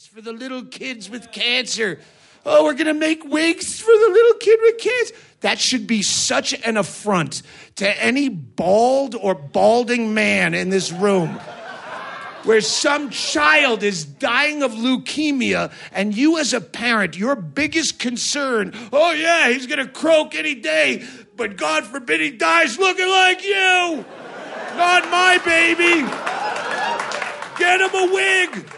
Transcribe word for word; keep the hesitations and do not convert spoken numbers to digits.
for the little kids with cancer. Oh, we're going to make wigs for the little kid with cancer. That should be such an affront to any bald or balding man in this room, where some child is dying of leukemia and you as a parent, your biggest concern, oh yeah, he's going to croak any day, but God forbid he dies looking like you. Not my baby. Get him a wig.